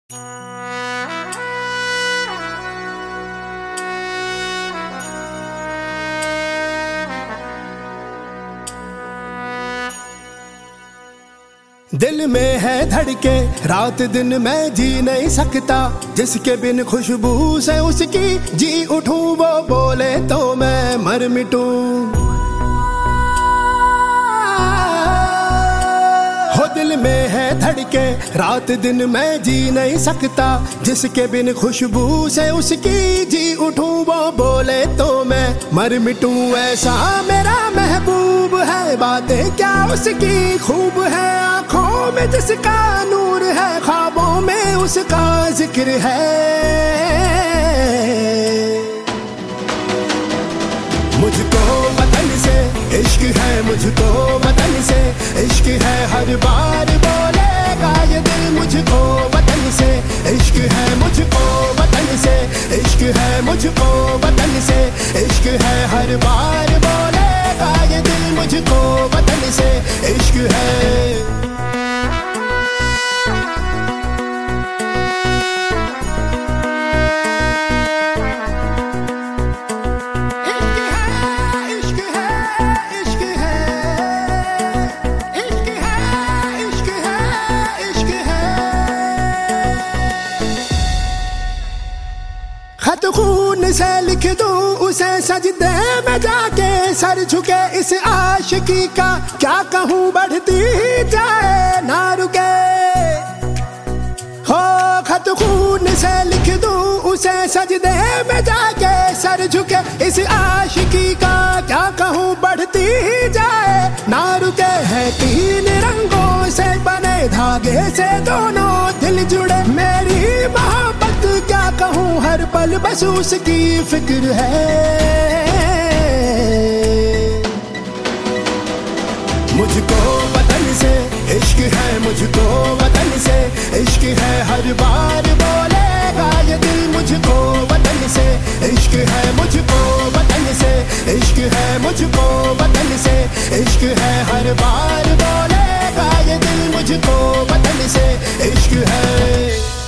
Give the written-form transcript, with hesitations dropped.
दिल में है धड़के रात दिन मैं जी नहीं सकता, जिसके बिन खुशबू से उसकी जी उठूं वो बोले तो मैं मर मिटूं। हो दिल में है धड़के रात दिन मैं जी नहीं सकता, जिसके बिन खुशबू से उसकी जी उठूं वो बोले तो मैं मर मिटूं। ऐसा मेरा महबूब है, बातें क्या उसकी खूब है, आंखों में जिसका नूर है, ख्वाबों में उसका जिक्र है। मुझको वतन से इश्क है, मुझको वतन से इश्क है, हर बार बोलेगा ये दिल मुझको वतन से इश्क है, मुझको वतन से इश्क है, मुझको वतन से इश्क है, हर बार बोलेगा ये दिल मुझको वतन से इश्क है। खत खून से लिख दूं उसे सजदे में जाके, सर झुके इस आशिकी का क्या कहूँ बढ़ती जाए ना रुके। हो खत खून से लिख दूं उसे सजदे में जाके, सर झुके इस आशिकी का क्या कहूँ बढ़ती जाए ना रुके। है तीन रंगों से बने धागे से दोनों दिल जुड़े, मेरी मोहब्बत क्या कहूँ हर पल बस उसकी फिक्र है। मुझको वतन से इश्क है, मुझको वतन से इश्क है, हर बार बोलेगा ये दिल मुझको वतन से इश्क है, मुझको वतन से इश्क है, मुझको वतन से इश्क है, हर बार बोलेगा ये दिल मुझको वतन से इश्क है।